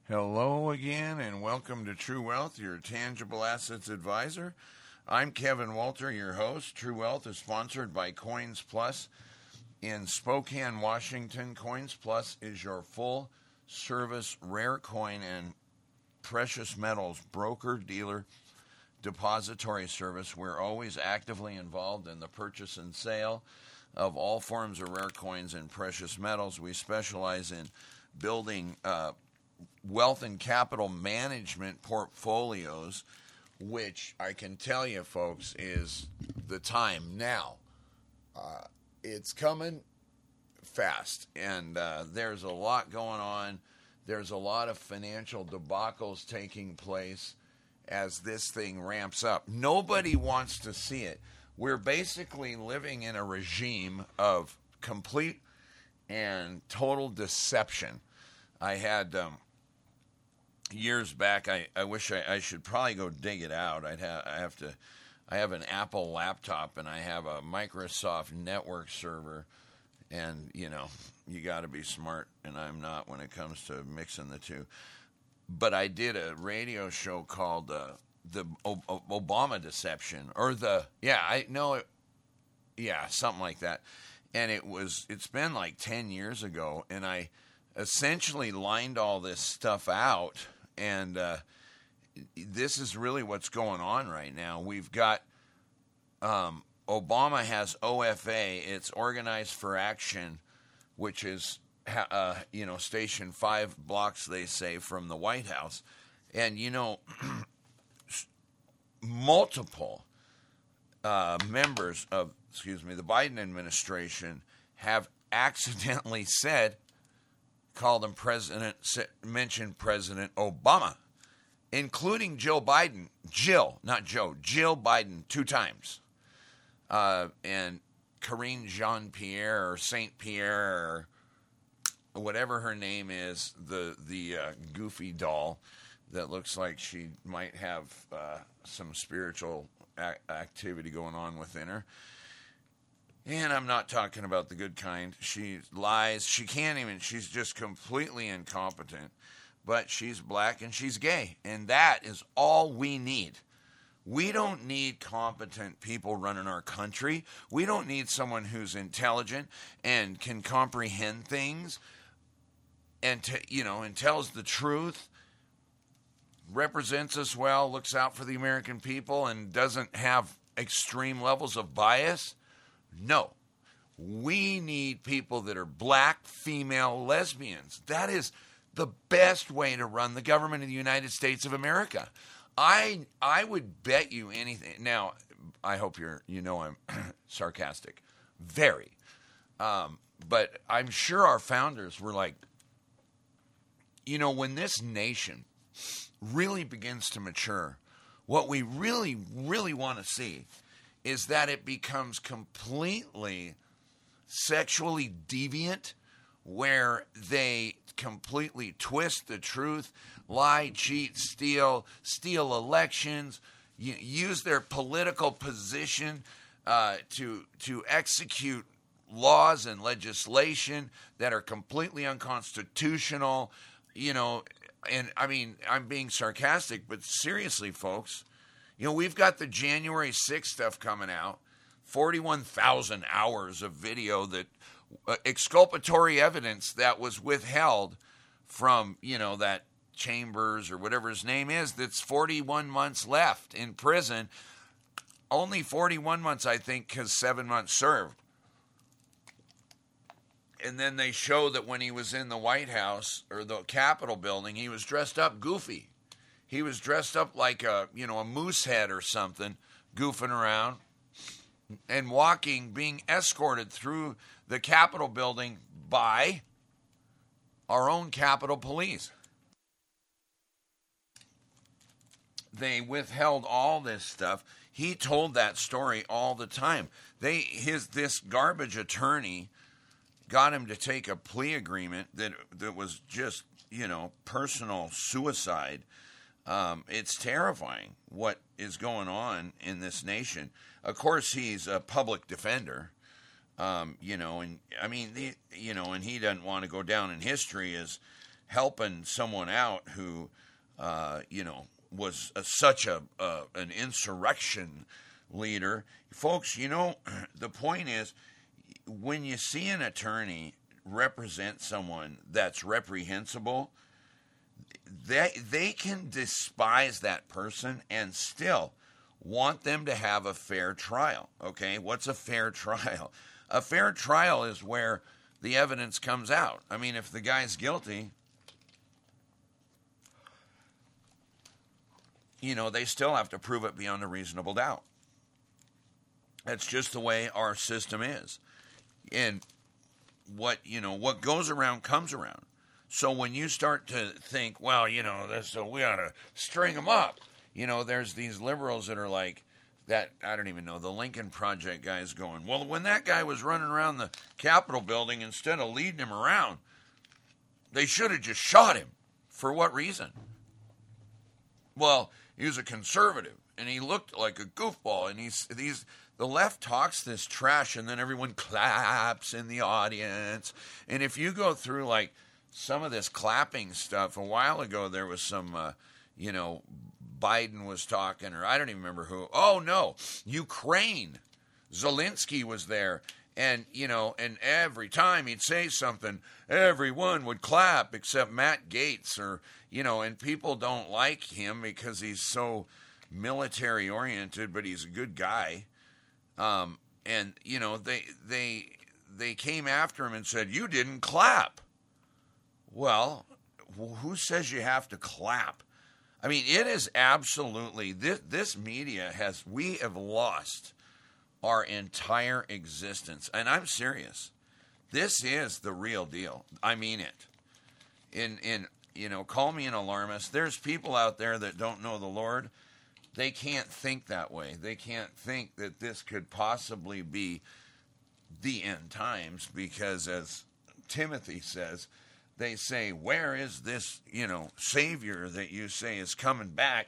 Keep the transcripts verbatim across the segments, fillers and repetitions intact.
Hello again, and welcome to True Wealth, your tangible assets advisor. I'm Kevin Walter, your host. True Wealth is sponsored by Coins Plus in Spokane, Washington. Coins Plus is your full-service rare coin and precious metals broker, dealer, depository service. We're always actively involved in the purchase and sale of all forms of rare coins and precious metals. We specialize in building uh, wealth and capital management portfolios, which I can tell you, folks, is the time now. Uh, it's coming fast, and uh, there's a lot going on. There's a lot of financial debacles taking place as this thing ramps up. Nobody wants to see it. We're basically living in a regime of complete and total deception. I had... Um, Years back, I, I wish I, I should probably go dig it out. I'd have I have to, I have an Apple laptop and I have a Microsoft network server, and you know you got to be smart, and I'm not when it comes to mixing the two. But I did a radio show called uh, the o- o- Obama Deception, or the yeah I know it, yeah something like that, and it was it's been like ten years ago, and I essentially lined all this stuff out. And uh, this is really what's going on right now. We've got um, Obama has O F A. It's Organized for Action, which is uh, you know station five blocks, they say, from the White House. And you know, multiple uh, members of excuse me the Biden administration have accidentally said. Called him President, mentioned President Obama, including Joe Biden, Jill, not Joe, Jill Biden, two times, uh, and Karine Jean-Pierre or Saint Pierre or whatever her name is, the the uh, goofy doll that looks like she might have uh, some spiritual a- activity going on within her. And I'm not talking about the good kind. She lies. She can't even, she's just completely incompetent. But she's black and she's gay. And that is all we need. We don't need competent people running our country. We don't need someone who's intelligent and can comprehend things and, to, you know, and tells the truth, represents us well, looks out for the American people, and doesn't have extreme levels of bias. No, we need people that are black, female, lesbians. That is the best way to run the government of the United States of America. I I would bet you anything. Now, I hope you're you know I'm sarcastic, very. Um, but I'm sure our founders were like, you know, when this nation really begins to mature, what we really, really want to see is that it becomes completely sexually deviant, where they completely twist the truth, lie, cheat, steal, steal elections, use their political position uh, to to execute laws and legislation that are completely unconstitutional. You know, and I mean, I'm being sarcastic, but seriously, folks. You know, we've got the January sixth stuff coming out, forty-one thousand hours of video that uh, exculpatory evidence that was withheld from, you know, that Chambers or whatever his name is, that's forty-one months left in prison. Only forty-one months, I think, because seven months served. And then they show that when he was in the White House or the Capitol building, he was dressed up goofy. He was dressed up like a, you know, a moose head or something, goofing around and walking, being escorted through the Capitol building by our own Capitol Police. They withheld all this stuff. He told that story all the time. They his this garbage attorney got him to take a plea agreement that that was just, you know, personal suicide. Um, it's terrifying what is going on in this nation. Of course, he's a public defender, um, you know, and I mean, the, you know, and he doesn't want to go down in history as helping someone out who, uh, you know, was a, such a uh, an insurrection leader. Folks, you know, the point is, when you see an attorney represent someone that's reprehensible, they they can despise that person and still want them to have a fair trial. Okay, what's a fair trial? A fair trial is where the evidence comes out. I mean, if the guy's guilty, you know, they still have to prove it beyond a reasonable doubt. That's just the way our system is. And what, you know, what goes around comes around. So when you start to think, well, you know, this, so we ought to string them up. You know, there's these liberals that are like, that, I don't even know, the Lincoln Project guys going, well, when that guy was running around the Capitol building, instead of leading him around, they should have just shot him. For what reason? Well, he was a conservative, and he looked like a goofball, and he's these the left talks this trash, and then everyone claps in the audience. And if you go through, like, some of this clapping stuff, a while ago there was some, uh, you know, Biden was talking, or I don't even remember who. Oh, no, Ukraine. Zelensky was there. And, you know, and every time he'd say something, everyone would clap except Matt Gaetz, or, you know, and people don't like him because he's so military oriented, but he's a good guy. Um, and, you know, they, they, they came after him and said, you didn't clap. Well, who says you have to clap? I mean, it is absolutely, this, this media has, we have lost our entire existence. And I'm serious. This is the real deal. I mean it. In, in, you know, call me an alarmist. There's people out there that don't know the Lord. They can't think that way. They can't think that this could possibly be the end times, because as Timothy says, they say, where is this, you know, Savior that you say is coming back?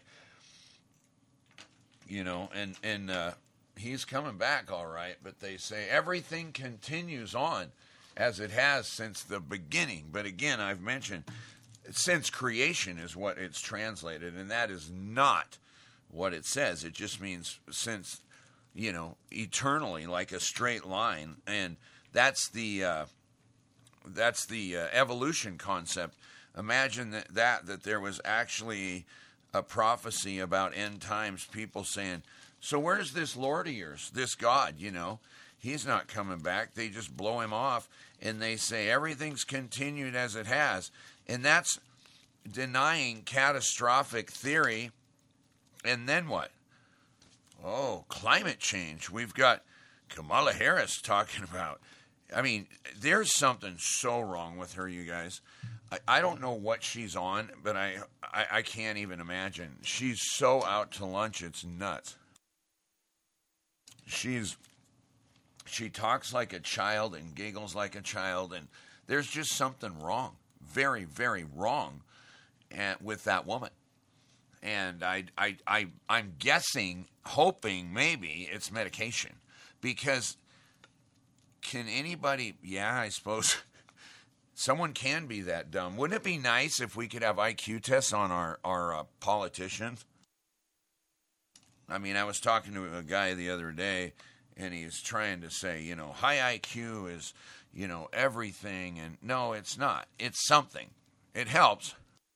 You know, and, and uh, he's coming back all right, but they say everything continues on as it has since the beginning. But again, I've mentioned, since creation is what it's translated, and that is not what it says. It just means since, you know, eternally, like a straight line. And that's the... Uh, That's the uh, evolution concept. Imagine that, that that there was actually a prophecy about end times, people saying, so where's this Lord of yours, this God, you know? He's not coming back. They just blow him off, and they say everything's continued as it has. And that's denying catastrophic theory. And then what? Oh, climate change. We've got Kamala Harris talking about, I mean, there's something so wrong with her, you guys. I, I don't know what she's on, but I, I I can't even imagine. She's so out to lunch, it's nuts. She's she talks like a child and giggles like a child, and there's just something wrong, very, very wrong, and, with that woman. And I I I I'm guessing, hoping maybe it's medication, because. Can anybody, yeah, I suppose someone can be that dumb. Wouldn't it be nice if we could have I Q tests on our, our uh, politicians? I mean, I was talking to a guy the other day, and he's trying to say, you know, high I Q is, you know, everything. And no, it's not. It's something. It helps.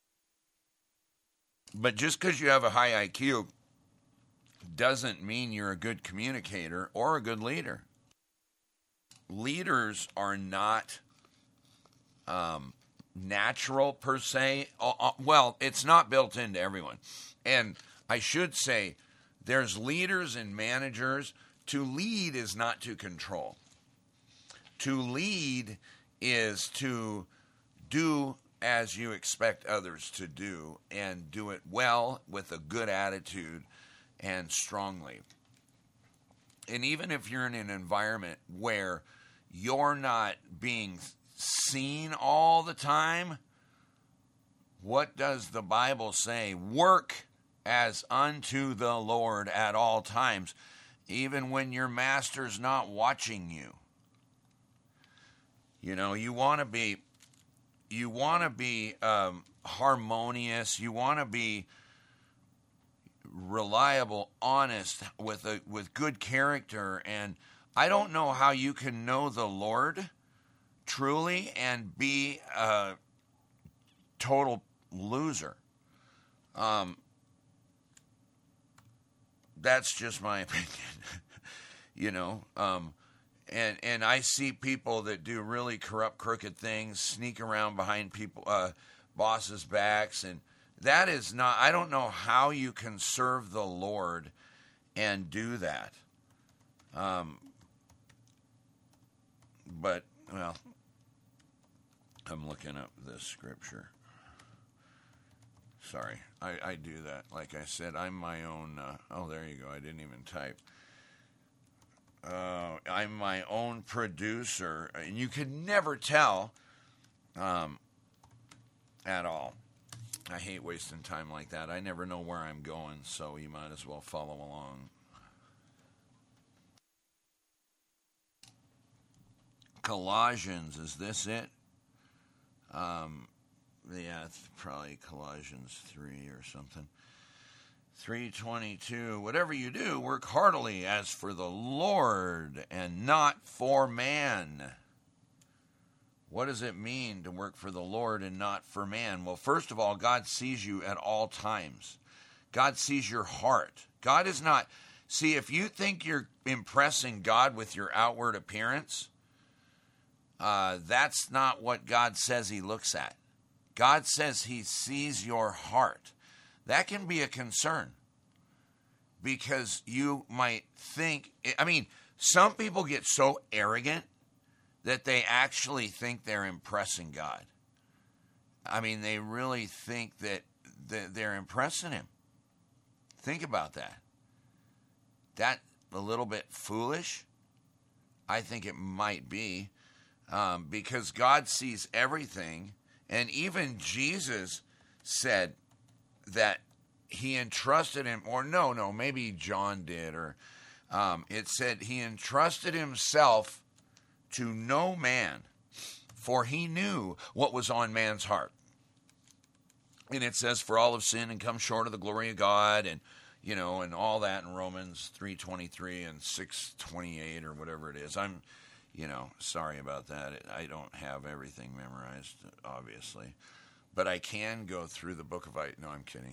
But just because you have a high I Q doesn't mean you're a good communicator or a good leader. Leaders are not um, natural per se. Uh, well, it's not built into everyone. And I should say, there's leaders and managers. To lead is not to control. To lead is to do as you expect others to do, and do it well with a good attitude and strongly. And even if you're in an environment where you're not being seen all the time, what does the Bible say? Work as unto the Lord at all times, even when your master's not watching you. You know, you want to be you want to be um, harmonious. You want to be reliable, honest, with a with good character. And I don't know how you can know the Lord truly and be a total loser. Um, that's just my opinion, you know. Um, and and I see people that do really corrupt, crooked things, sneak around behind people, uh, bosses' backs, and that is not. I don't know how you can serve the Lord and do that. Um, but well, I'm looking up this scripture. Sorry, I, I do that. Like I said, I'm my own. Uh, oh, there you go. I didn't even type. Uh, I'm my own producer, and you could never tell um, at all. I hate wasting time like that. I never know where I'm going, so you might as well follow along. Colossians, is this it? Um, yeah, it's probably Colossians three or something. three twenty-two, whatever you do, work heartily as for the Lord and not for man. What does it mean to work for the Lord and not for man? Well, first of all, God sees you at all times. God sees your heart. God is not, see, if you think you're impressing God with your outward appearance, uh, that's not what God says he looks at. God says he sees your heart. That can be a concern because you might think, I mean, some people get so arrogant that they actually think they're impressing God. I mean, they really think that they're impressing him. Think about that. That a little bit foolish? I think it might be um, because God sees everything. And even Jesus said that he entrusted him, or no, no, maybe John did, or um, it said he entrusted himself to no man, for he knew what was on man's heart. And it says, for all have sinned and come short of the glory of God, and, you know, and all that in Romans three twenty-three and six twenty-eight or whatever it is. I'm, you know, sorry about that. I don't have everything memorized, obviously. But I can go through the book of Isaiah. No, I'm kidding.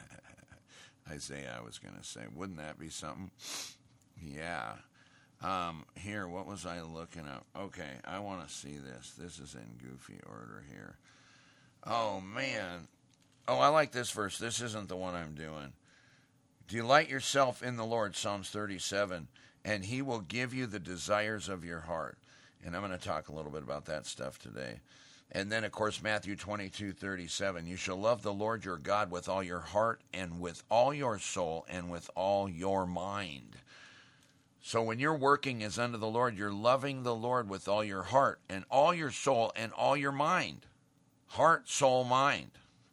Isaiah, I was going to say. Wouldn't that be something? Yeah. Um, here, what was I looking up? Okay, I want to see this. This is in goofy order here. Oh, man. Oh, I like this verse. This isn't the one I'm doing. Delight yourself in the Lord, Psalms thirty-seven, and he will give you the desires of your heart. And I'm going to talk a little bit about that stuff today. And then, of course, Matthew twenty-two thirty-seven. You shall love the Lord your God with all your heart and with all your soul and with all your mind. So when you're working as unto the Lord, you're loving the Lord with all your heart and all your soul and all your mind. Heart, soul, mind.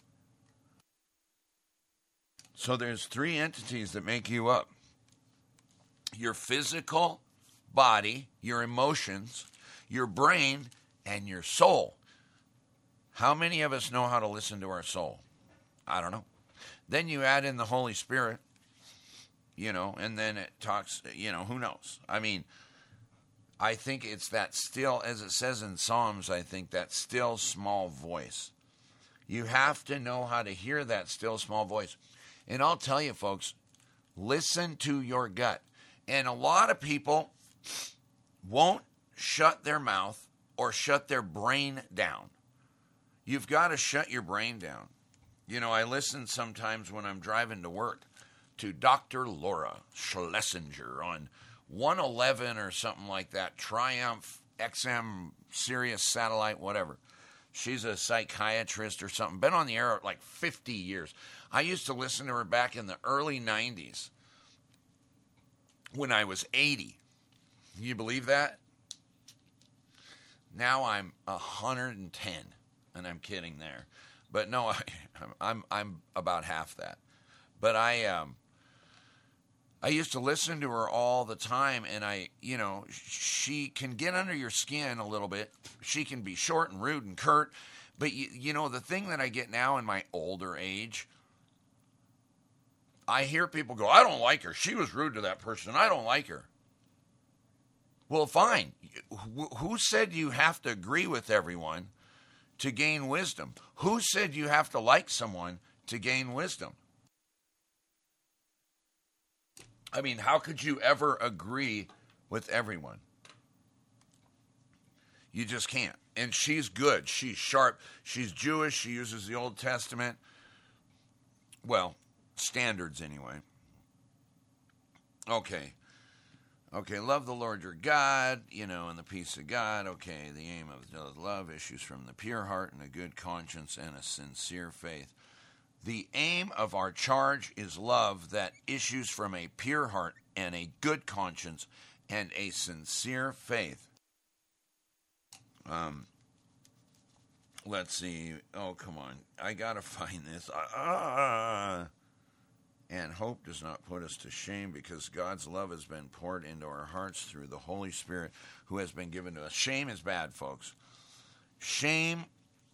So there's three entities that make you up. Your physical body, your emotions, your brain, and your soul. How many of us know how to listen to our soul? I don't know. Then you add in the Holy Spirit, you know, and then it talks, you know, who knows? I mean, I think it's that still, as it says in Psalms, I think that still small voice. You have to know how to hear that still small voice. And I'll tell you, folks, listen to your gut. And a lot of people won't shut their mouth or shut their brain down. You've got to shut your brain down. You know, I listen sometimes when I'm driving to work to Doctor Laura Schlesinger on one eleven or something like that, Triumph, X M, Sirius Satellite, whatever. She's a psychiatrist or something. Been on the air like fifty years. I used to listen to her back in the early nineties when I was eighty. Can you believe that? Now I'm one hundred ten, and I'm kidding there. But no, I, I'm I'm about half that. But I um I used to listen to her all the time, and I, you know, she can get under your skin a little bit. She can be short and rude and curt, But, you, you know, the thing that I get now in my older age, I hear people go, I don't like her. She was rude to that person. I don't like her. Well, fine. Who said you have to agree with everyone to gain wisdom? Who said you have to like someone to gain wisdom? I mean, how could you ever agree with everyone? You just can't. And she's good. She's sharp. She's Jewish. She uses the Old Testament. Well, standards anyway. Okay. Okay, love the Lord your God, you know, and the peace of God. Okay, the aim of love issues from the pure heart and a good conscience and a sincere faith. The aim of our charge is love that issues from a pure heart and a good conscience and a sincere faith. Um, let's see. Oh, come on. I got to find this. Ah. And hope does not put us to shame because God's love has been poured into our hearts through the Holy Spirit who has been given to us. Shame is bad, folks. Shame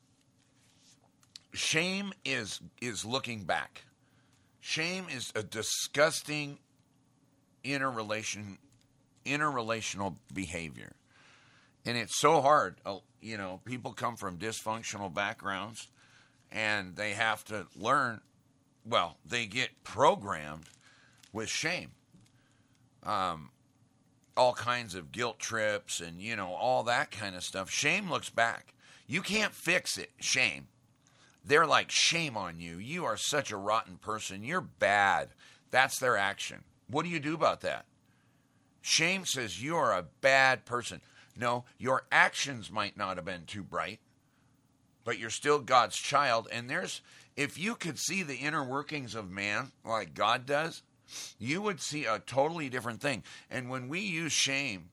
Shame is is looking back. Shame is a disgusting interrelation interrelational behavior. And it's so hard. You know, people come from dysfunctional backgrounds and they have to learn. Well, they get programmed with shame. Um, all kinds of guilt trips and, you know, all that kind of stuff. Shame looks back. You can't fix it, shame. They're like, shame on you. You are such a rotten person. You're bad. That's their action. What do you do about that? Shame says you are a bad person. No, your actions might not have been too bright, but you're still God's child. And there's, if you could see the inner workings of man like God does, you would see a totally different thing. And when we use shame,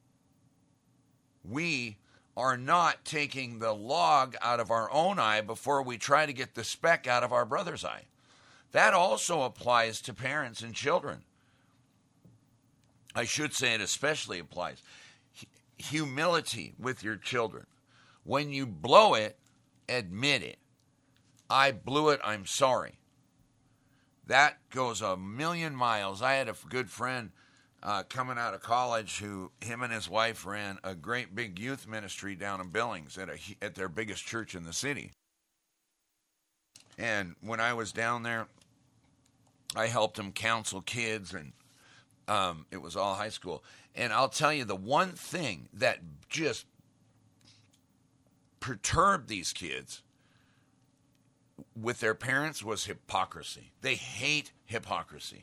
we are not taking the log out of our own eye before we try to get the speck out of our brother's eye. That also applies to parents and children. I should say it especially applies. Humility with your children. When you blow it, admit it. I blew it, I'm sorry. That goes a million miles. I had a good friend uh, coming out of college who, him and his wife ran a great big youth ministry down in Billings at, a, at their biggest church in the city. And when I was down there, I helped him counsel kids, and um, it was all high school. And I'll tell you, the one thing that just perturbed these kids with their parents was hypocrisy. They hate hypocrisy.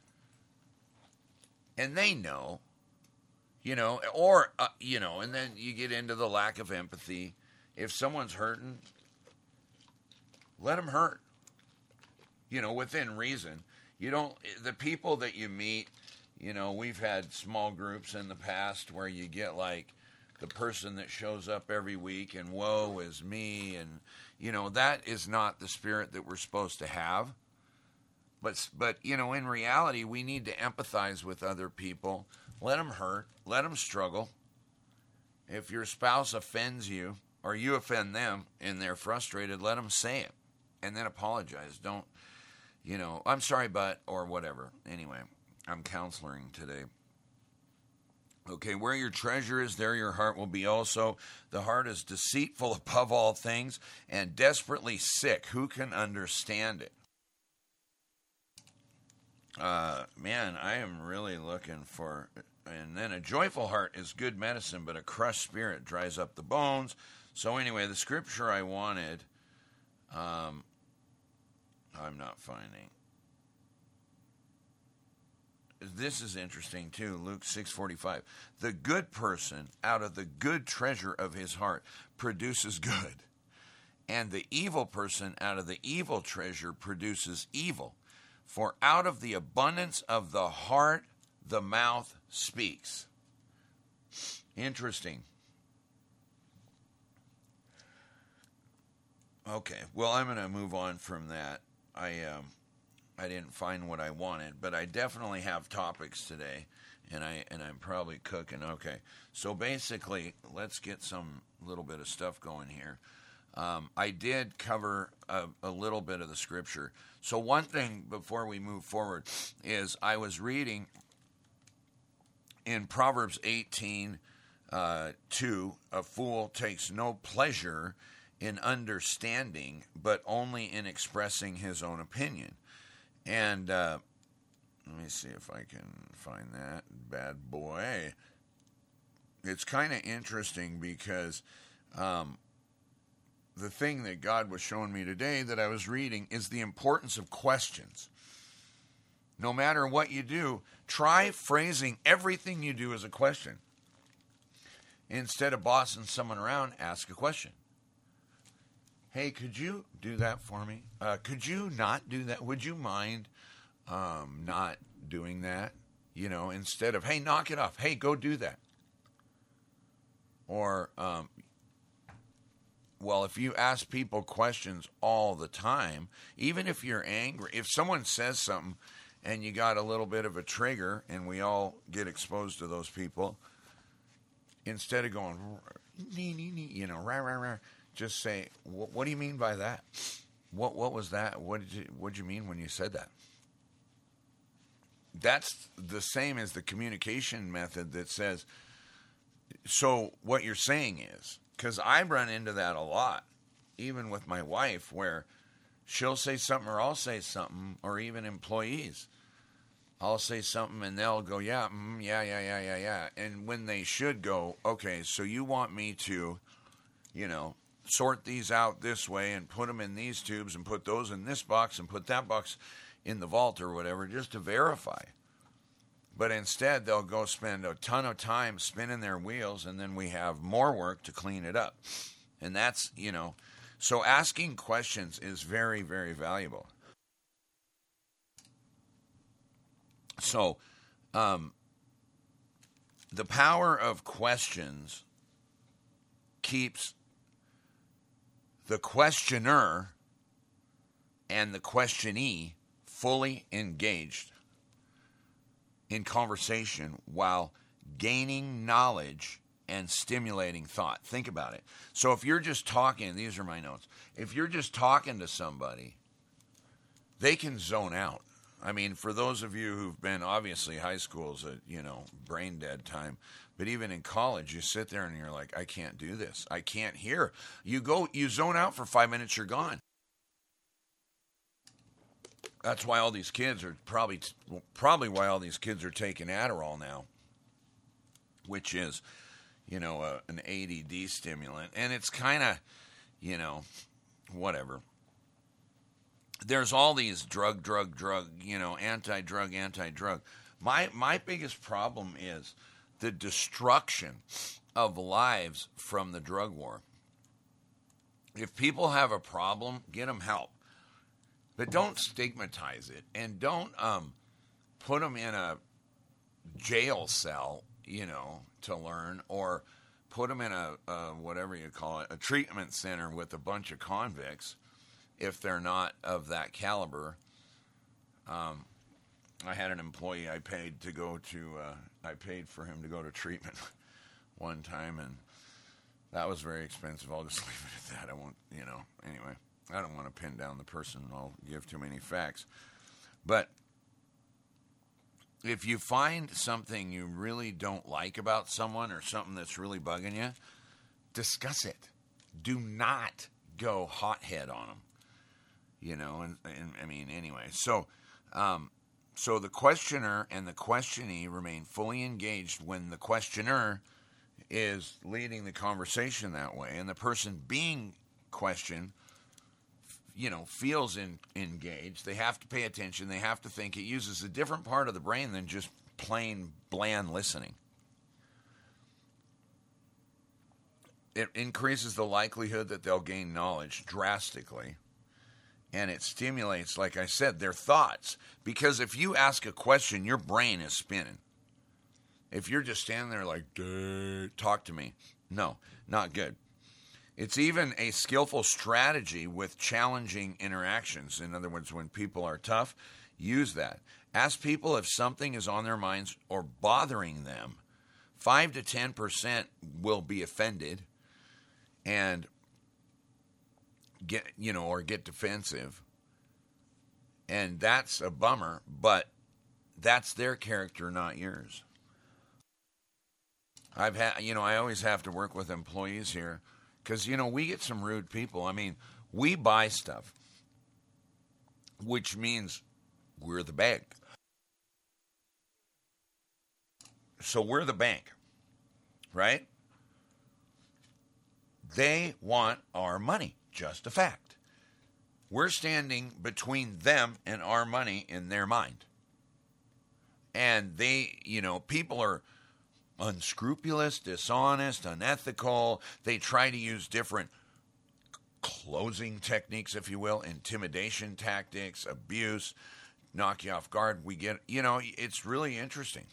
And they know, you know, or, uh, you know, and then you get into the lack of empathy. If someone's hurting, let them hurt, you know, within reason. You don't, the people that you meet, you know, we've had small groups in the past where you get like the person that shows up every week and woe is me. And, you know, that is not the spirit that we're supposed to have. But, but you know, in reality, we need to empathize with other people. Let them hurt. Let them struggle. If your spouse offends you or you offend them and they're frustrated, let them say it and then apologize. Don't, you know, I'm sorry, but, or whatever. Anyway, I'm counseling today. Okay, where your treasure is, there your heart will be also. The heart is deceitful above all things and desperately sick. Who can understand it? Uh, man, I am really looking for... And then a joyful heart is good medicine, but a crushed spirit dries up the bones. So anyway, the scripture I wanted, um, I'm not finding. This is interesting too, Luke six forty-five. The good person out of the good treasure of his heart produces good, and the evil person out of the evil treasure produces evil. For out of the abundance of the heart, the mouth speaks. Interesting. Okay, well, I'm going to move on from that. I um, I didn't find what I wanted, but I definitely have topics today, and I and I'm probably cooking. Okay, so basically, let's get some little bit of stuff going here. um, I did cover a, a little bit of the scripture. So one thing before we move forward is I was reading in Proverbs eighteen, uh, two, a fool takes no pleasure in understanding, but only in expressing his own opinion. And uh, let me see if I can find that bad boy. It's kind of interesting because um, the thing that God was showing me today that I was reading is the importance of questions. No matter what you do, try phrasing everything you do as a question. Instead of bossing someone around, ask a question. Hey, could you do that for me? Uh, could you not do that? Would you mind um, not doing that? You know, instead of, hey, knock it off. Hey, go do that. Or, um, well, if you ask people questions all the time, even if you're angry, if someone says something and you got a little bit of a trigger, and we all get exposed to those people, instead of going, you know, rah, rah, rah, just say, what do you mean by that? What what was that? What did you what did you mean when you said that? That's the same as the communication method that says, so what you're saying is, because I run into that a lot, even with my wife, where she'll say something or I'll say something, or even employees. I'll say something and they'll go, yeah, mm, yeah, yeah, yeah, yeah, yeah. And when they should go, okay, so you want me to, you know, sort these out this way and put them in these tubes and put those in this box and put that box in the vault or whatever, just to verify. But instead, they'll go spend a ton of time spinning their wheels, and then we have more work to clean it up. And that's, you know, so asking questions is very, very valuable. So, um, the power of questions keeps the questioner and the questionee fully engaged in conversation while gaining knowledge and stimulating thought. Think about it. So if you're just talking, these are my notes. If you're just talking to somebody, they can zone out. I mean, for those of you who've been, obviously high school's a, you know, brain dead time, but even in college, you sit there and you're like, I can't do this. I can't hear. You go, you zone out for five minutes, you're gone. That's why all these kids are probably, probably why all these kids are taking Adderall now, which is, you know, a, an A D D stimulant. And it's kind of, you know, whatever. There's all these drug, drug, drug, you know, anti-drug, anti-drug. My my biggest problem is the destruction of lives from the drug war. If people have a problem, get them help. But don't stigmatize it, and don't um, put them in a jail cell, you know, to learn, or put them in a, a whatever you call it, a treatment center with a bunch of convicts if they're not of that caliber. Um, I had an employee I paid to go to, uh, I paid for him to go to treatment one time, and that was very expensive. I'll just leave it at that. I won't, you know, anyway. I don't want to pin down the person. I'll give too many facts. But if you find something you really don't like about someone or something that's really bugging you, discuss it. Do not go hothead on them. You know, and, and I mean, anyway. So, um, so the questioner and the questionee remain fully engaged when the questioner is leading the conversation that way, and the person being questioned, you know, feels in, engaged. They have to pay attention. They have to think. It uses a different part of the brain than just plain bland listening. It increases the likelihood that they'll gain knowledge drastically. And it stimulates, like I said, their thoughts. Because if you ask a question, your brain is spinning. If you're just standing there like, duh, talk to me. No, not good. It's even a skillful strategy with challenging interactions. In other words, when people are tough, use that. Ask people if something is on their minds or bothering them. Five to ten percent will be offended, and get, you know, or get defensive. And that's a bummer, but that's their character, not yours. I've had, you know, I always have to work with employees here because, you know, we get some rude people. I mean, we buy stuff, which means we're the bank. So we're the bank, right? They want our money, just a fact. We're standing between them and our money in their mind. And they, you know, people are unscrupulous, dishonest, unethical. They try to use different closing techniques, if you will, intimidation tactics, abuse, knock you off guard. We get, you know, it's really interesting.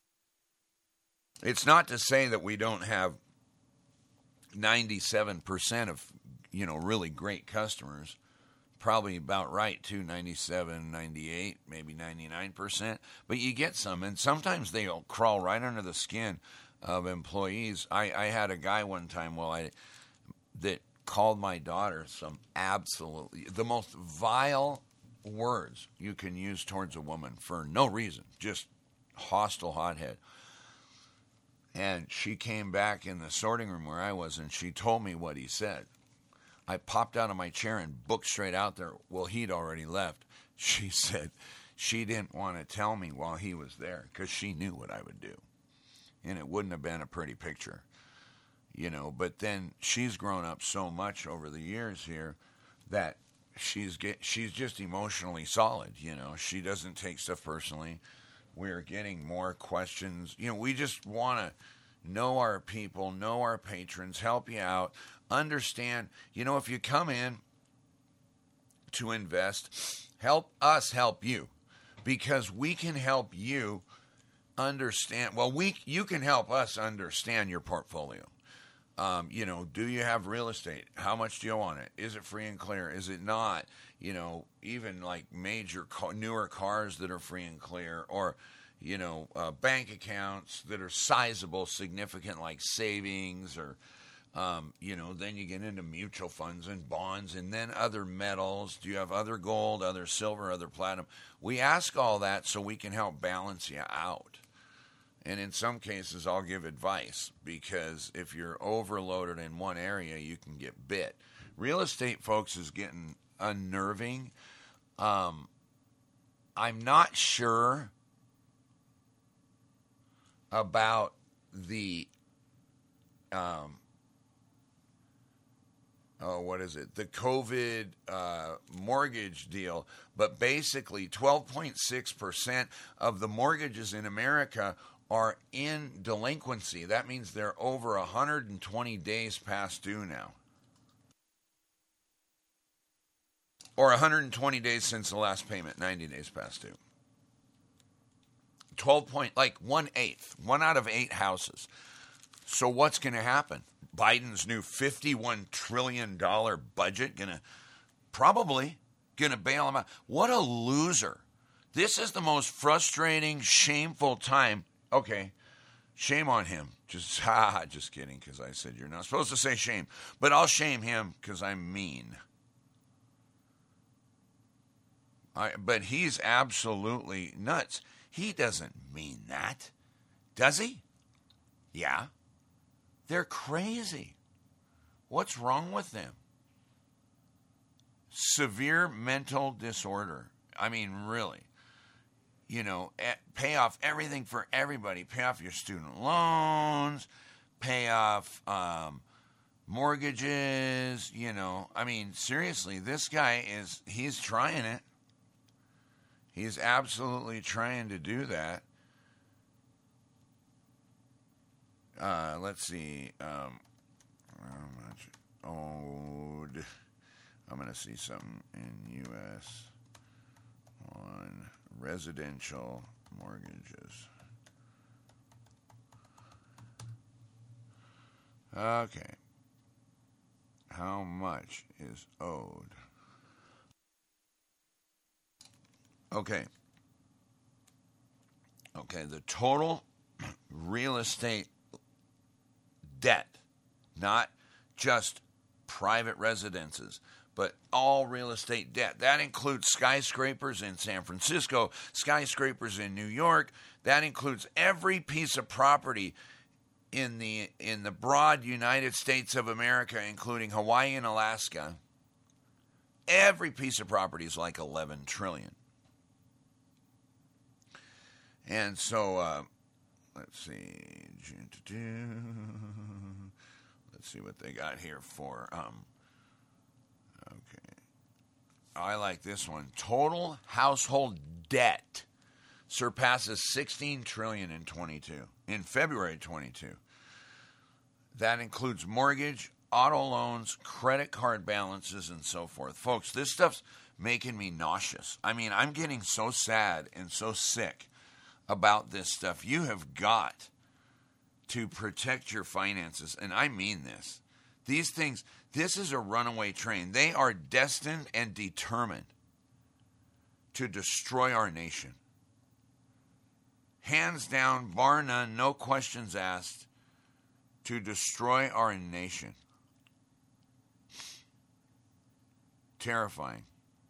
It's not to say that we don't have ninety-seven percent of, you know, really great customers. Probably about right, too, ninety-seven, ninety-eight, maybe ninety-nine percent. But you get some, and sometimes they'll crawl right under the skin of employees. I, I had a guy one time, well, I that called my daughter some absolutely, the most vile words you can use towards a woman for no reason, just hostile hothead. And she came back in the sorting room where I was, and she told me what he said. I popped out of my chair and booked straight out there. Well, he'd already left. She said she didn't want to tell me while he was there because she knew what I would do. And it wouldn't have been a pretty picture, you know. But then she's grown up so much over the years here that she's get, she's just emotionally solid, you know. She doesn't take stuff personally. We're getting more questions. You know, we just want to know our people, know our patrons, help you out, understand. You know, if you come in to invest, help us help you because we can help you understand. Well, we you can help us understand your portfolio. Um, you know, do you have real estate? How much do you own it? Is it free and clear? Is it not? You know, even like major car, newer cars that are free and clear, or, you know, uh, bank accounts that are sizable, significant, like savings, or, um, you know, then you get into mutual funds and bonds, and then other metals. Do you have other gold, other silver, other platinum? We ask all that so we can help balance you out. And in some cases, I'll give advice because if you're overloaded in one area, you can get bit. Real estate, folks, is getting unnerving. Um, I'm not sure about the, um, oh, what is it? The COVID uh, mortgage deal, but basically twelve point six percent of the mortgages in America are in delinquency. That means they're over one hundred twenty days past due now. Or one hundred twenty days since the last payment, ninety days past due. twelve point, like one-eighth, one out of eight houses. So what's going to happen? Biden's new fifty-one trillion dollars budget going to, probably, going to bail them out. What a loser. This is the most frustrating, shameful time. Okay, shame on him. Just, ha, just kidding, because I said you're not supposed to say shame. But I'll shame him because I'm mean. I, but he's absolutely nuts. He doesn't mean that, does he? Yeah. They're crazy. What's wrong with them? Severe mental disorder. I mean, really. You know, pay off everything for everybody. Pay off your student loans, pay off um, mortgages, you know. I mean, seriously, this guy is, he's trying it. He's absolutely trying to do that. Uh, let's see. Um, how much owed? I'm going to see something in U S on residential mortgages. Okay. How much is owed? Okay. Okay, the total real estate debt, not just private residences, but all real estate debt. That includes skyscrapers in San Francisco, skyscrapers in New York. That includes every piece of property in the in the broad United States of America, including Hawaii and Alaska. Every piece of property is like eleven trillion dollars. And so, uh, let's see. Let's see what they got here for. Um, okay. I like this one. Total household debt surpasses sixteen trillion dollars in twenty-two. In February twenty-two. That includes mortgage, auto loans, credit card balances, and so forth. Folks, this stuff's making me nauseous. I mean, I'm getting so sad and so sick about this stuff. You have got to protect your finances, and I mean this. These things, this is a runaway train. They are destined and determined to destroy our nation. Hands down, bar none, no questions asked, to destroy our nation. Terrifying.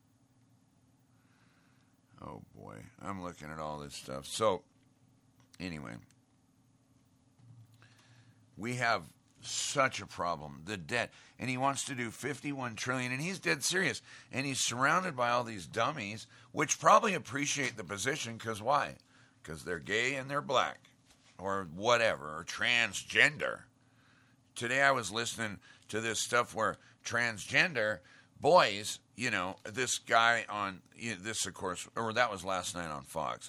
Oh boy, I'm looking at all this stuff. So, anyway, we have such a problem, the debt, and he wants to do fifty-one trillion dollars, and he's dead serious, and he's surrounded by all these dummies, which probably appreciate the position, because why? Because they're gay and they're black, or whatever, or transgender. Today I was listening to this stuff where transgender boys, you know, this guy on, you know, this of course, or that was last night on Fox,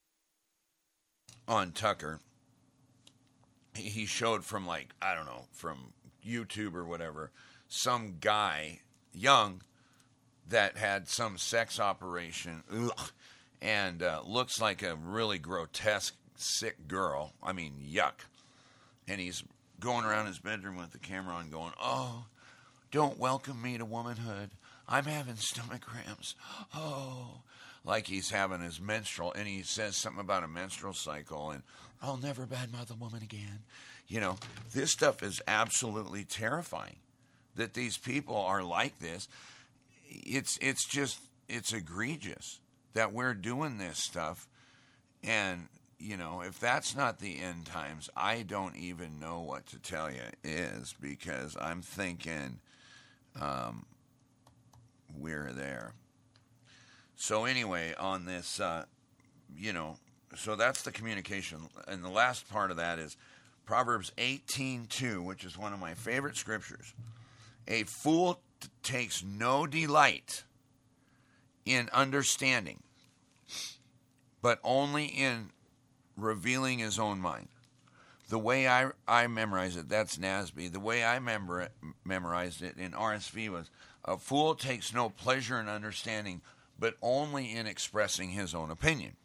on Tucker, he showed from like, I don't know, from YouTube or whatever, some guy, young, that had some sex operation, ugh, and uh, looks like a really grotesque, sick girl. I mean, yuck. And he's going around his bedroom with the camera on going, oh, don't welcome me to womanhood. I'm having stomach cramps. Oh, like he's having his menstrual, and he says something about a menstrual cycle, and I'll never badmouth a woman again. You know, this stuff is absolutely terrifying that these people are like this. It's it's just, it's egregious that we're doing this stuff. And, you know, if that's not the end times, I don't even know what to tell you is, because I'm thinking um, we're there. So anyway, on this, uh, you know, so that's the communication. And the last part of that is Proverbs eighteen two, which is one of my favorite scriptures. A fool t- takes no delight in understanding, but only in revealing his own mind. The way I, I memorize it, that's N A S B. The way I member it, memorized it in R S V was, a fool takes no pleasure in understanding, but only in expressing his own opinion.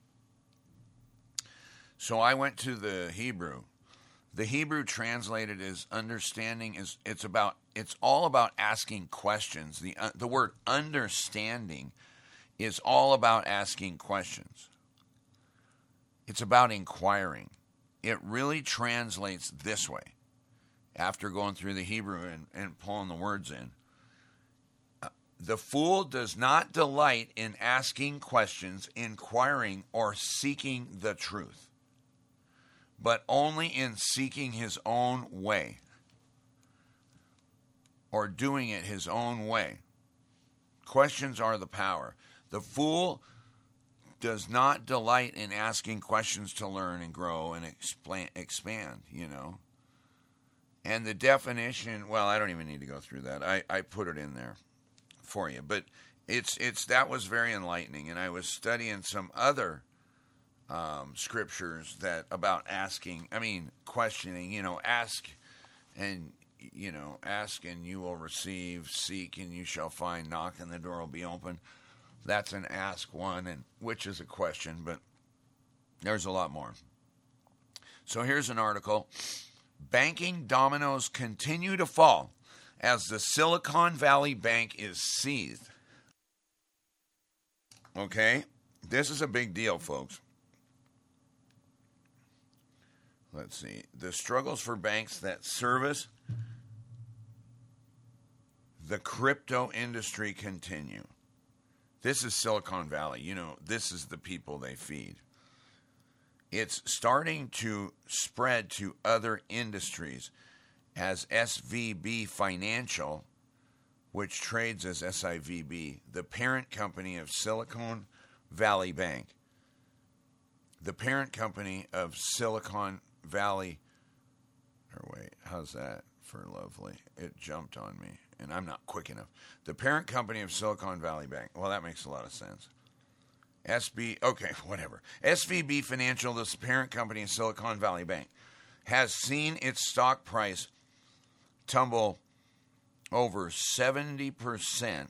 So I went to the Hebrew. The Hebrew translated as understanding is it's about it's all about asking questions. The uh, the word understanding is all about asking questions. It's about inquiring. It really translates this way. After going through the Hebrew and, and pulling the words in, uh, the fool does not delight in asking questions, inquiring, or seeking the truth, but only in seeking his own way, or doing it his own way. Questions are the power. The fool does not delight in asking questions to learn and grow and expand, expand, you know. And the definition, well, I don't even need to go through that. I, I put it in there for you. But it's it's that was very enlightening. And I was studying some other um, scriptures that about asking, I mean, questioning, you know, ask and, you know, ask and you will receive, seek and you shall find, knock and the door will be open. That's an ask one, and which is a question, but there's a lot more. So here's an article. Banking dominoes continue to fall as the Silicon Valley Bank is seized. Okay? This is a big deal, folks. Let's see. The struggles for banks that service the crypto industry continue. This is Silicon Valley. You know, this is the people they feed. It's starting to spread to other industries as S V B Financial, which trades as S I V B, the parent company of Silicon Valley Bank. The parent company of Silicon Valley, or wait, how's that for lovely? It jumped on me, and I'm not quick enough. The parent company of Silicon Valley Bank. Well, that makes a lot of sense. S B, okay, whatever. S V B Financial, the parent company of Silicon Valley Bank, has seen its stock price tumble over seventy percent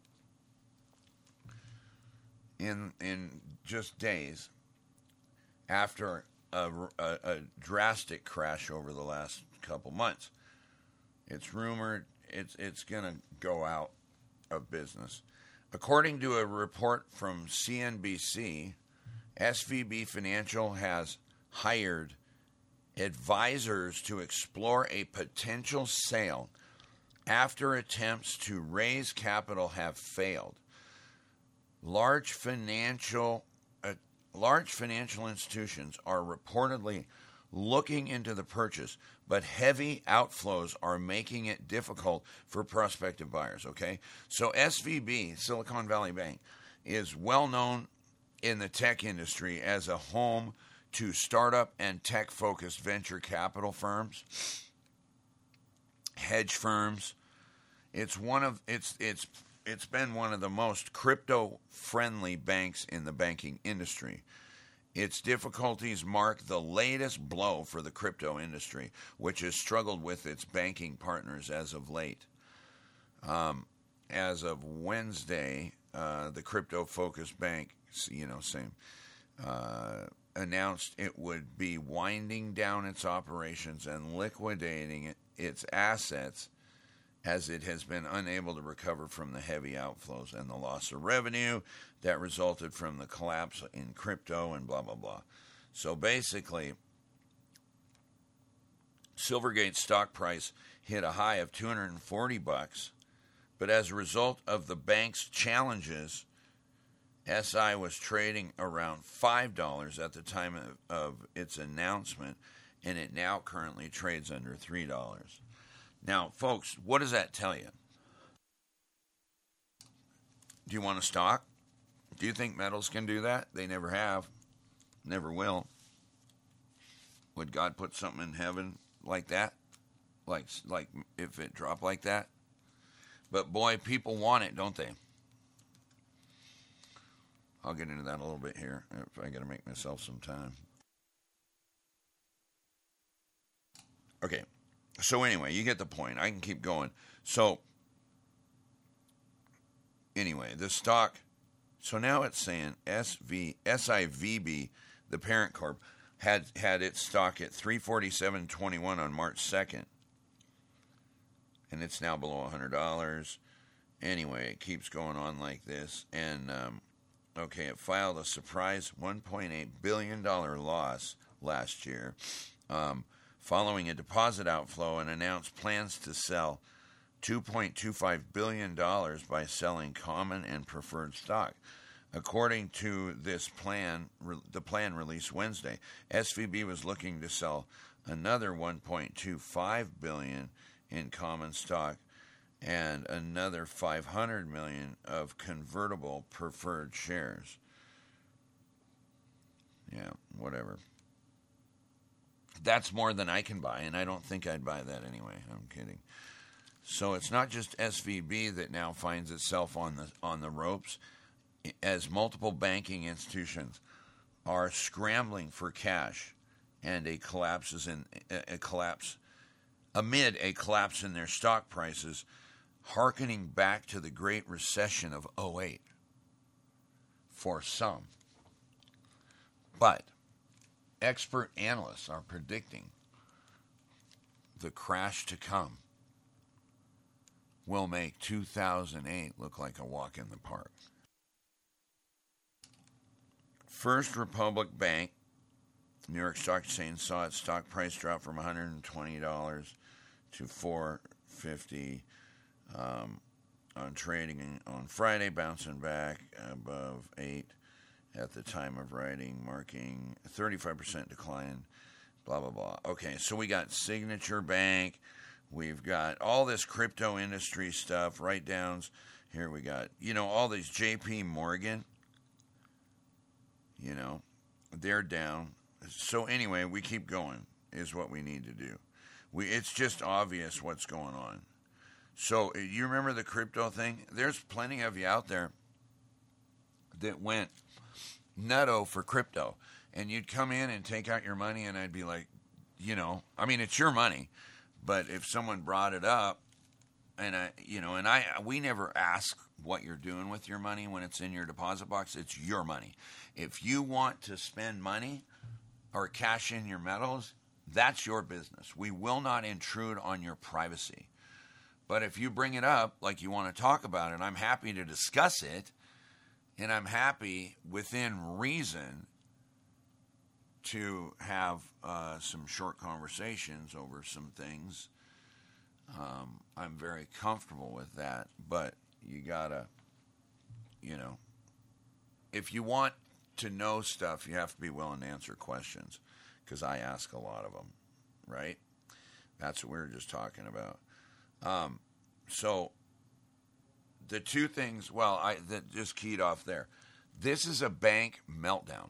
in in just days after a, a, a drastic crash over the last couple months. It's rumored it's it's going to go out of business. According to a report from C N B C, S V B Financial has hired advisors to explore a potential sale after attempts to raise capital have failed. Large financial uh, large financial institutions are reportedly looking into the purchase, but heavy outflows are making it difficult for prospective buyers, okay? So S V B, Silicon Valley Bank, is well known in the tech industry as a home to startup and tech-focused venture capital firms, hedge firms. It's one of it's it's it's been one of the most crypto-friendly banks in the banking industry. Its difficulties mark the latest blow for the crypto industry, which has struggled with its banking partners as of late. Um, as of Wednesday, uh, the crypto-focused bank, you know, same, uh, announced it would be winding down its operations and liquidating it, its assets, as it has been unable to recover from the heavy outflows and the loss of revenue that resulted from the collapse in crypto and blah, blah, blah. So basically, Silvergate's stock price hit a high of two hundred forty bucks, but as a result of the bank's challenges, S I was trading around five dollars at the time of, of its announcement, and it now currently trades under three dollars. Now, folks, what does that tell you? Do you want a stock? Do you think metals can do that? They never have. Never will. Would God put something in heaven like that? Like, like if it dropped like that? But boy, people want it, don't they? I'll get into that a little bit here if I got to make myself some time. Okay. So anyway, you get the point. I can keep going. So anyway, the stock. So now it's saying S V S I V B, the parent corp, had had its stock at three forty-seven twenty-one on March second, and it's now below one hundred dollars. Anyway, it keeps going on like this, and um, okay, it filed a surprise one point eight billion dollars loss last year. Um, following a deposit outflow, and announced plans to sell two point two five billion dollars by selling common and preferred stock. According to this plan, re- the plan released Wednesday, S V B was looking to sell another one point two five billion dollars in common stock and another five hundred million dollars of convertible preferred shares. Yeah, whatever. That's more than I can buy, and I don't think I'd buy that anyway. I'm kidding. So it's not just S V B that now finds itself on the on the ropes, as multiple banking institutions are scrambling for cash, and a collapse is in a collapse amid a collapse in their stock prices, hearkening back to the Great Recession of oh eight for some. But expert analysts are predicting the crash to come will make two thousand eight look like a walk in the park. First Republic Bank, New York Stock Exchange, saw its stock price drop from one hundred twenty dollars to four hundred fifty dollars. Um, on trading on Friday, bouncing back above eight at the time of writing, marking thirty-five percent decline, blah, blah, blah. Okay, so we got Signature Bank. We've got all this crypto industry stuff, write-downs. Here we got, you know, all these J P Morgan, you know, they're down. So anyway, we keep going is what we need to do. We It's just obvious what's going on. So you remember the crypto thing? There's plenty of you out there that went nutto for crypto. And you'd come in and take out your money, and I'd be like, you know, I mean, it's your money. But if someone brought it up, and I, you know, and I, we never ask what you're doing with your money when it's in your deposit box. It's your money. If you want to spend money or cash in your metals, that's your business. We will not intrude on your privacy. But if you bring it up like you want to talk about it, I'm happy to discuss it, and I'm happy within reason to have uh, some short conversations over some things. Um, I'm very comfortable with that, but you gotta, you know, if you want to know stuff, you have to be willing to answer questions, because I ask a lot of them, right? That's what we were just talking about. Um, so the two things, well, I that just keyed off there. This is a bank meltdown.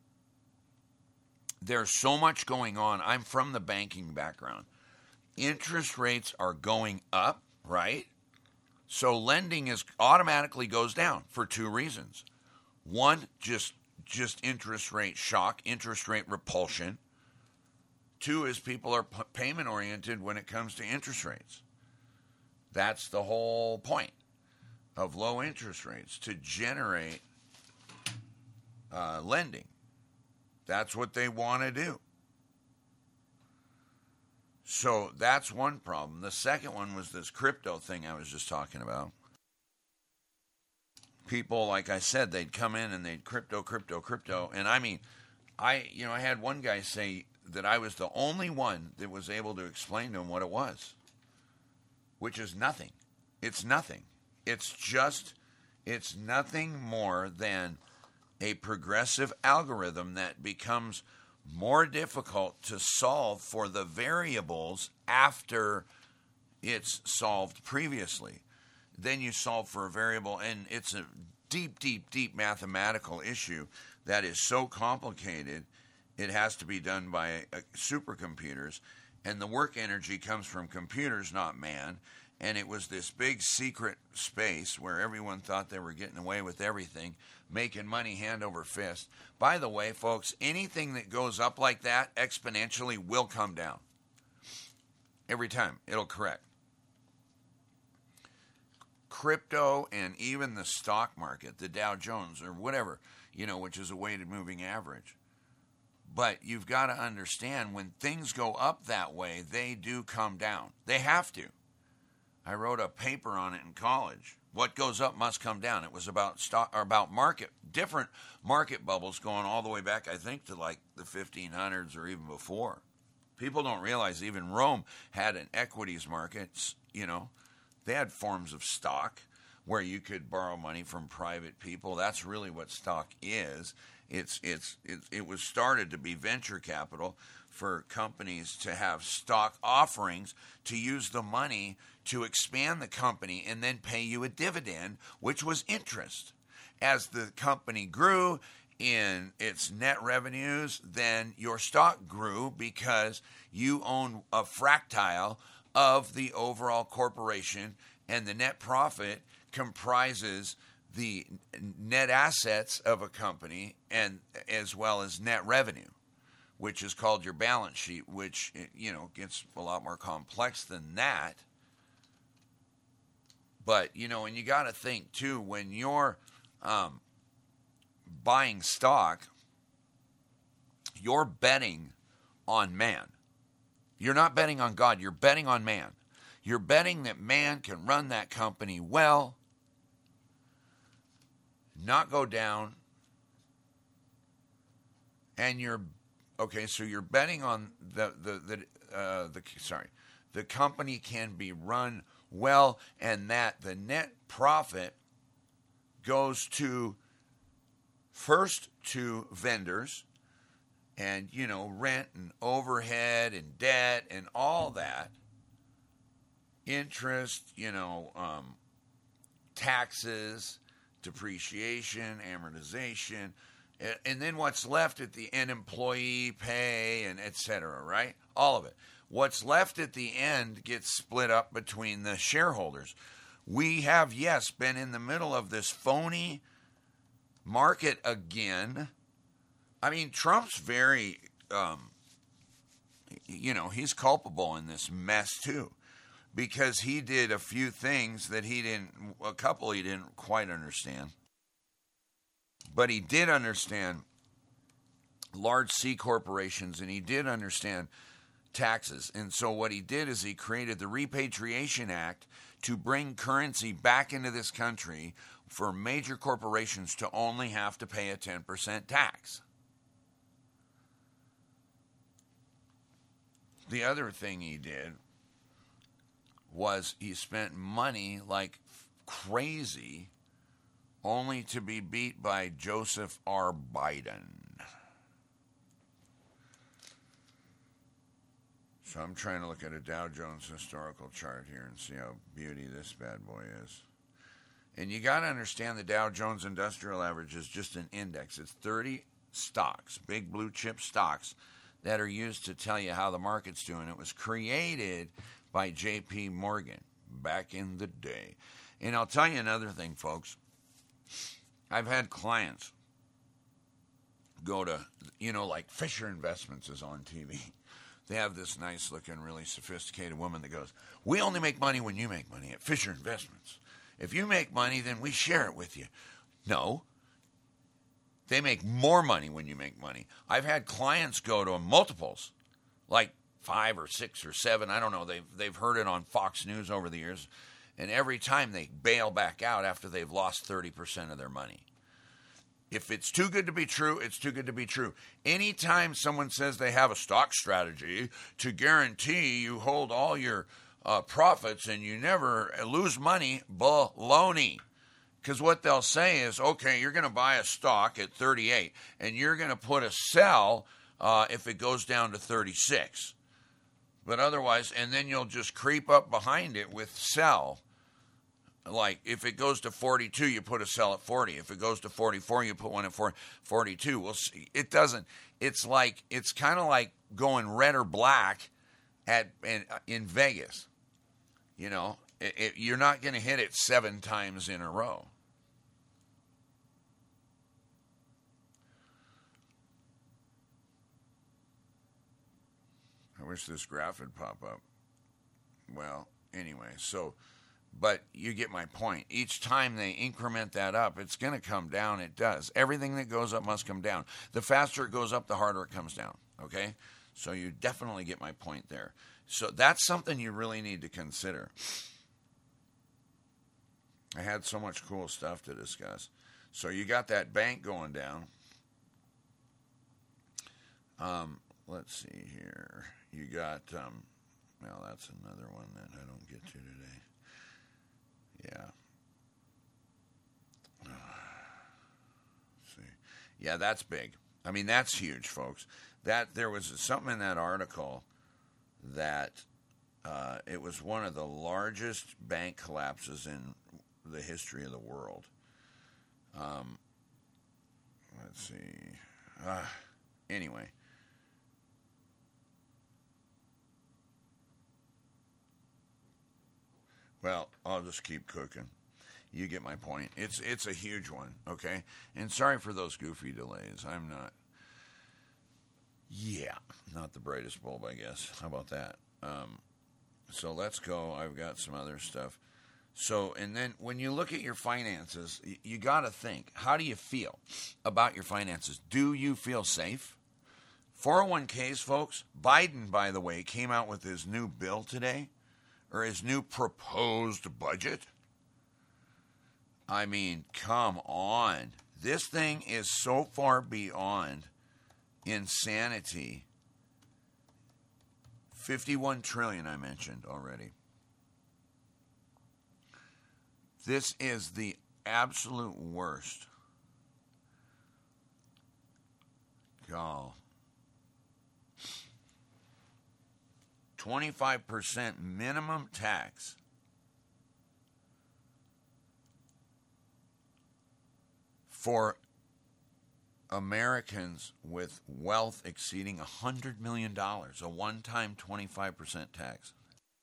There's so much going on. I'm from the banking background. Interest rates are going up, right? So lending is automatically goes down for two reasons. One, just just interest rate shock, interest rate repulsion. Two is people are p- payment oriented when it comes to interest rates. That's the whole point of low interest rates, to generate uh, lending. That's what they want to do. So that's one problem. The second one was this crypto thing I was just talking about. People, like I said, they'd come in and they'd crypto, crypto, crypto. And I mean, I, you know, I had one guy say that I was the only one that was able to explain to him what it was, which is nothing. It's nothing. It's just, it's nothing more than a progressive algorithm that becomes more difficult to solve for the variables after it's solved previously. Then you solve for a variable, and it's a deep, deep, deep mathematical issue that is so complicated, it has to be done by uh, supercomputers, and the work energy comes from computers, not man. And it was this big secret space where everyone thought they were getting away with everything, making money hand over fist. By the way, folks, anything that goes up like that exponentially will come down. Every time. It'll correct. Crypto and even the stock market, the Dow Jones or whatever, you know, which is a weighted moving average. But you've got to understand, when things go up that way, they do come down. They have to. I wrote a paper on it in college. What goes up must come down. It was about stock, or about market, different market bubbles going all the way back, I think, to like the fifteen hundreds or even before. People don't realize even Rome had an equities market. You know, they had forms of stock where you could borrow money from private people. That's really what stock is. It's it's it, it was started to be venture capital for companies to have stock offerings to use the money to expand the company and then pay you a dividend, which was interest. As the company grew in its net revenues, then your stock grew because you own a fractile of the overall corporation, and the net profit comprises the net assets of a company and as well as net revenue, which is called your balance sheet, which, you know, gets a lot more complex than that. But, you know, and you got to think, too, when you're um, buying stock, you're betting on man. You're not betting on God. You're betting on man. You're betting that man can run that company well, not go down, and you're okay. So you're betting on the the the uh, the sorry, the company can be run Well, and that the net profit goes to first to vendors and, you know, rent and overhead and debt and all that, interest, you know, um, taxes, depreciation, amortization, and then what's left at the end, employee pay and et cetera, right? All of it. What's left at the end gets split up between the shareholders. We have, yes, been in the middle of this phony market again. I mean, Trump's very, um, you know, he's culpable in this mess too, because he did a few things that he didn't, a couple he didn't quite understand. But he did understand large C corporations, and he did understand taxes. And so what he did is he created the Repatriation Act to bring currency back into this country for major corporations to only have to pay a ten percent tax. The other thing he did was he spent money like crazy only to be beat by Joseph R. Biden. So I'm trying to look at a Dow Jones historical chart here and see how beauty this bad boy is. And you got to understand the Dow Jones Industrial Average is just an index. It's thirty stocks, big blue chip stocks, that are used to tell you how the market's doing. It was created by J P Morgan back in the day. And I'll tell you another thing, folks. I've had clients go to, you know, like Fisher Investments is on T V. They have this nice looking, really sophisticated woman that goes, we only make money when you make money at Fisher Investments. If you make money, then we share it with you. No. They make more money when you make money. I've had clients go to multiples, like five or six or seven. I don't know. They've, they've heard it on Fox News over the years. And every time they bail back out after they've lost thirty percent of their money. If it's too good to be true, it's too good to be true. Anytime someone says they have a stock strategy to guarantee you hold all your uh, profits and you never lose money, baloney. Because what they'll say is, okay, you're going to buy a stock at thirty-eight and you're going to put a sell uh, if it goes down to thirty-six. But otherwise, and then you'll just creep up behind it with sell. Like, if it goes to forty-two, you put a sell at forty. If it goes to forty-four, you put one at forty-two. Well, it doesn't. It's like, it's kind of like going red or black at in, in Vegas. You know, it, it, you're not going to hit it seven times in a row. I wish this graph would pop up. Well, anyway, so, but you get my point. Each time they increment that up, it's going to come down. It does. Everything that goes up must come down. The faster it goes up, the harder it comes down. Okay? So you definitely get my point there. So that's something you really need to consider. I had so much cool stuff to discuss. So you got that bank going down. Um, let's see here. You got, um, well, that's another one that I don't get to today. Yeah. Uh, let's see. Yeah, that's big. I mean, that's huge, folks. That there was something in that article that uh, it was one of the largest bank collapses in the history of the world. Um, let's see. Uh, anyway. Well, I'll just keep cooking. You get my point. It's it's a huge one, okay? And sorry for those goofy delays. I'm not, yeah, not the brightest bulb, I guess. How about that? Um, so let's go. I've got some other stuff. So, and then when you look at your finances, you, you got to think, how do you feel about your finances? Do you feel safe? four oh one k's, folks. Biden, by the way, came out with his new bill today. Or his new proposed budget. I mean, come on. This thing is so far beyond insanity. fifty-one trillion dollars I mentioned already. This is the absolute worst. God. twenty-five percent minimum tax for Americans with wealth exceeding one hundred million dollars, a one-time twenty-five percent tax.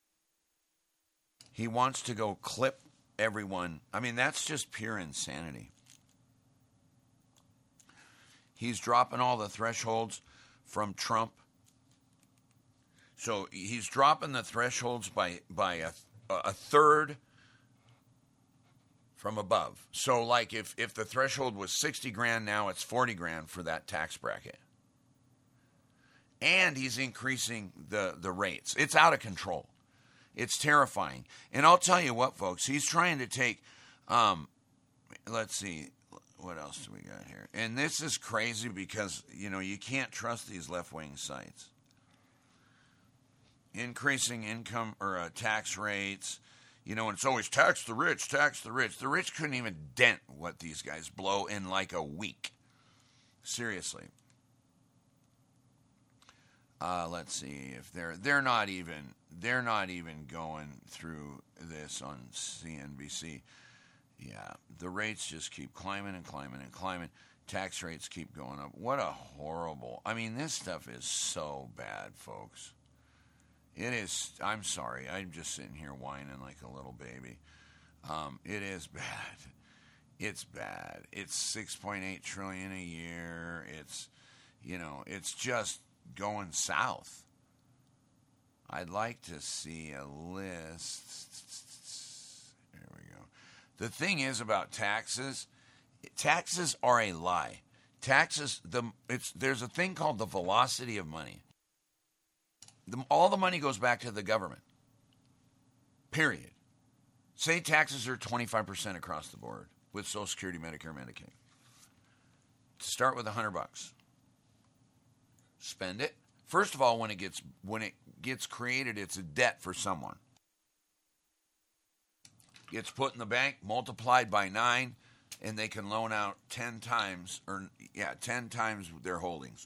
He wants to go clip everyone. I mean, that's just pure insanity. He's dropping all the thresholds from Trump. So he's dropping the thresholds by, by a, a third from above. So like if, if the threshold was sixty grand, now it's forty grand for that tax bracket. And he's increasing the, the rates. It's out of control. It's terrifying. And I'll tell you what, folks, he's trying to take, um, let's see, what else do we got here? And this is crazy because, you know, you can't trust these left-wing sites. Increasing income or uh, tax rates. You know, and it's always tax the rich, tax the rich. The rich couldn't even dent what these guys blow in like a week. Seriously. Uh, let's see if they're they're not even they're not even going through this on C N B C. Yeah, the rates just keep climbing and climbing and climbing. Tax rates keep going up. What a horrible. I mean, this stuff is so bad, folks. It is, I'm sorry, I'm just sitting here whining like a little baby. Um, it is bad. It's bad. It's six point eight trillion dollars a year. It's, you know, it's just going south. I'd like to see a list. There we go. The thing is about taxes, taxes are a lie. Taxes, the it's there's a thing called the velocity of money. The, all the money goes back to the government. Period. Say taxes are twenty-five percent across the board with Social Security, Medicare, Medicaid. Start with a hundred bucks. Spend it. First of all, when it gets when it gets created, it's a debt for someone. Gets put in the bank, multiplied by nine, and they can loan out ten times, or yeah, ten times their holdings.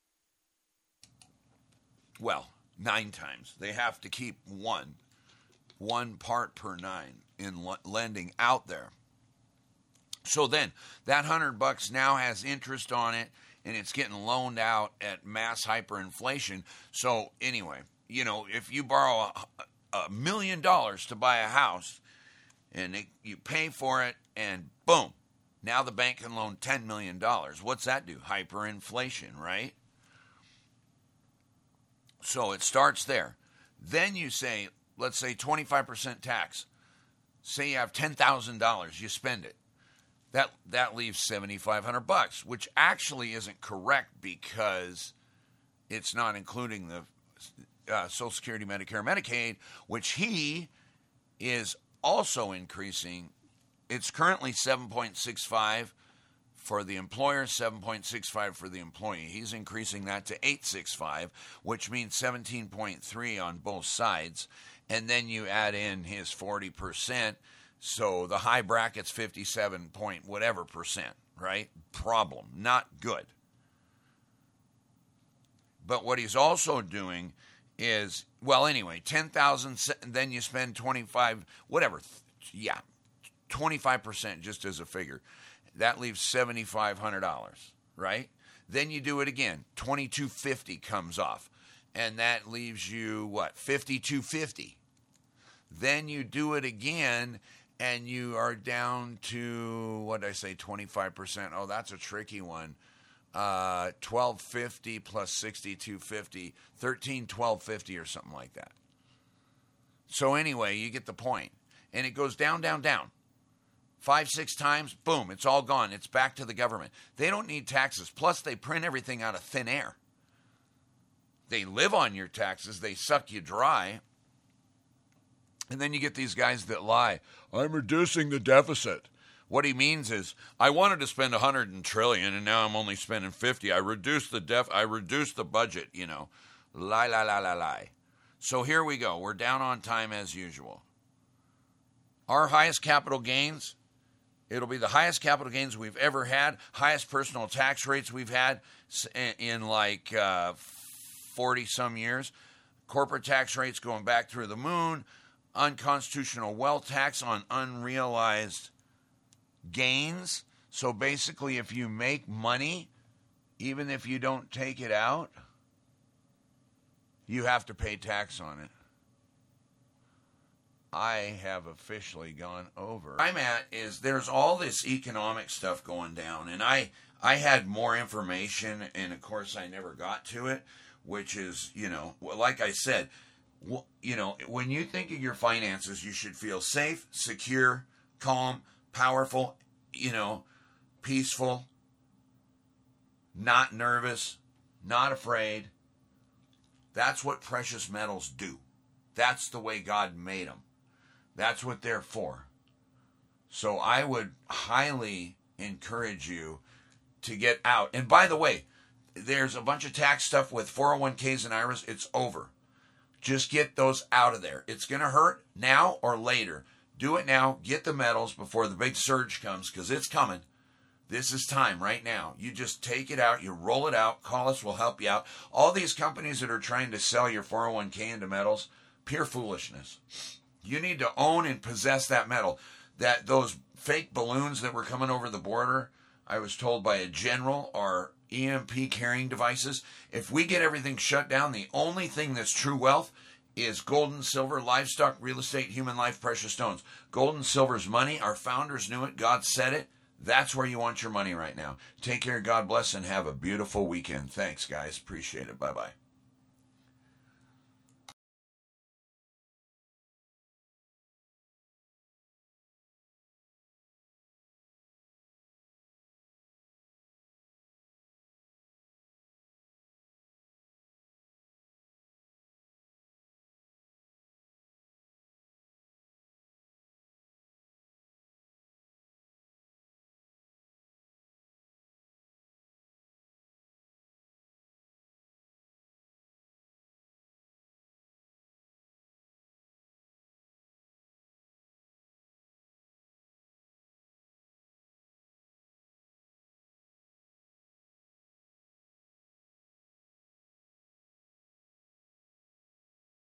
Well, nine times. They have to keep one, one part per nine in l- lending out there. So then that hundred bucks now has interest on it, and it's getting loaned out at mass hyperinflation. So anyway, you know, if you borrow a, a million dollars to buy a house, and it, you pay for it, and boom, now the bank can loan ten million dollars. What's that do? Hyperinflation, right? So it starts there. Then you say, let's say twenty-five percent tax. Say you have ten thousand dollars, you spend it. That that leaves seventy-five hundred bucks, which actually isn't correct because it's not including the uh, Social Security, Medicare, Medicaid, which he is also increasing. It's currently seven point six five for the employer, seven point six five for the employee. He's increasing that to eight point six five, which means seventeen point three on both sides. And then you add in his forty percent. So the high bracket's fifty-seven point whatever percent, right? Problem. Not good. But what he's also doing is, well, anyway, ten thousand, then you spend twenty-five, whatever. Yeah, twenty-five percent just as a figure. That leaves seven thousand five hundred dollars, right? Then you do it again. twenty-two fifty comes off. And that leaves you, what, fifty-two fifty. Then you do it again, and you are down to, what did I say, twenty-five percent. Oh, that's a tricky one. Uh, twelve fifty plus sixty-two fifty, thirteen twelve fifty or something like that. So anyway, you get the point. And it goes down, down, down. Five, six times, boom, it's all gone. It's back to the government. They don't need taxes. Plus, they print everything out of thin air. They live on your taxes. They suck you dry. And then you get these guys that lie. I'm reducing the deficit. What he means is, I wanted to spend one hundred trillion and now I'm only spending fifty. I reduced the def I reduced the budget, you know. Lie, lie, lie, lie, lie. So here we go. We're down on time as usual. Our highest capital gains, it'll be the highest capital gains we've ever had, highest personal tax rates we've had in like uh, forty some years. Corporate tax rates going back through the moon, unconstitutional wealth tax on unrealized gains. So basically, if you make money, even if you don't take it out, you have to pay tax on it. I have officially gone over. Where I'm at is there's all this economic stuff going down, and I I had more information, and of course I never got to it, which is, you know, like I said, you know, when you think of your finances, you should feel safe, secure, calm, powerful, you know, peaceful, not nervous, not afraid. That's what precious metals do. That's the way God made them. That's what they're for. So I would highly encourage you to get out. And by the way, there's a bunch of tax stuff with four oh one k's and I R As. It's over. Just get those out of there. It's going to hurt now or later. Do it now. Get the metals before the big surge comes, because it's coming. This is time right now. You just take it out. You roll it out. Call us. We'll help you out. All these companies that are trying to sell your four oh one k into metals, pure foolishness. You need to own and possess that metal. That those fake balloons that were coming over the border, I was told by a general, are E M P carrying devices. If we get everything shut down, the only thing that's true wealth is gold and silver, livestock, real estate, human life, precious stones. Gold and silver's money. Our founders knew it. God said it. That's where you want your money right now. Take care. God bless, and have a beautiful weekend. Thanks, guys. Appreciate it. Bye-bye.